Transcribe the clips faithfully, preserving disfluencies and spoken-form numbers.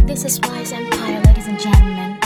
This is Wise Empire, ladies and gentlemen.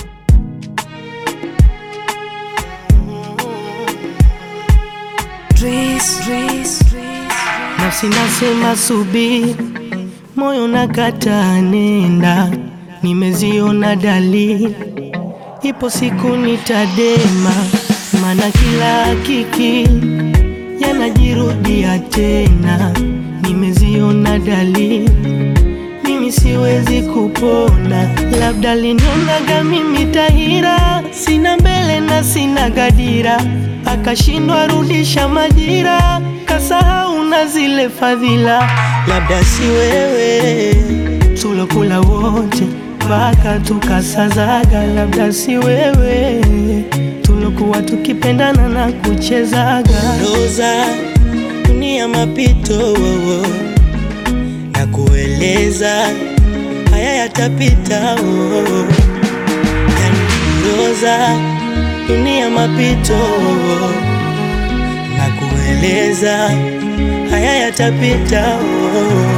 Dries, Dries, Dries. Nafsi nasema subiri, moyo nakata nenda. Nimeziona dalili, ipo siku nitadema. Mana kila hakiki yanajirudia tena. Nimeziona dalili, mimi siwezi kupona. Labda linionaga mimi tahira, sina mbele na sina gadira. Akashindwa rudisha majira, kasahau na zile fadhila. Labda si wewe tulokula wote mpaka tukasazaga. Labda si wewe tulokuwa tukipendana na kuchezaga. Roza dunia mapito wowo, na kueleza haya yatapita wowo. Yani Roza dunia mapito wowo, na kueleza haya yatapita wowo.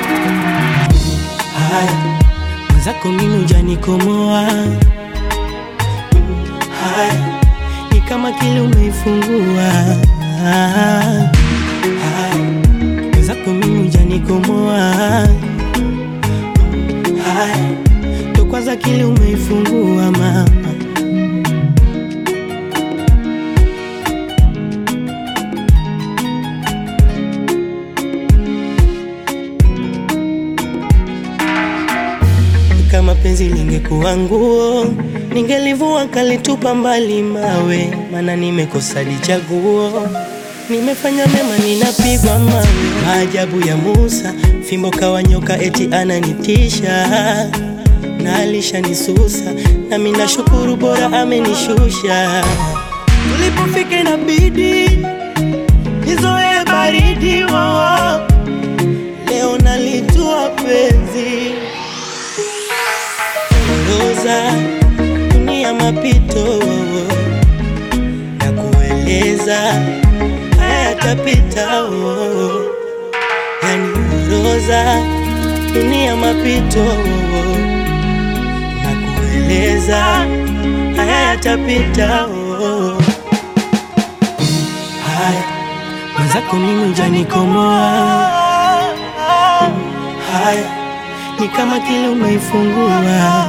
Haya mwenzako mimi hujanikomoa. Haya ni kama kile umeifungua. Haya mwenzako mimi hujanikomoa. Haya ndo kwanza kile umeifungua mama. Kama penzi lingekuwa nguo, ningelivua kalitupa mbali mawe. Mana nimekosa chaguo, nimefanya mema ninapigwa mawe. Maajabu ya Musa, fimbo kawa nyoka eti ananitisha. Na alisha nisusa, na mimi nashukuru bora amenishusha. Tulipofika inabidi nizoe baridi wao. Leo nalitua penzi. Roza dunia mapito wowo, na kueleza haya yatapita wowo. Yani Roza dunia mapito wowo, na kueleza haya yatapita wowo. Haya mwenzako mimi hujanikomoa. Haya ni kama kile umeifungua.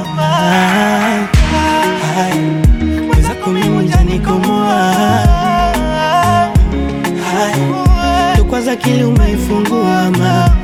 Haya mwenzako mimi hujanikomoa. Haya ndo kwanza kile umeifungua mama.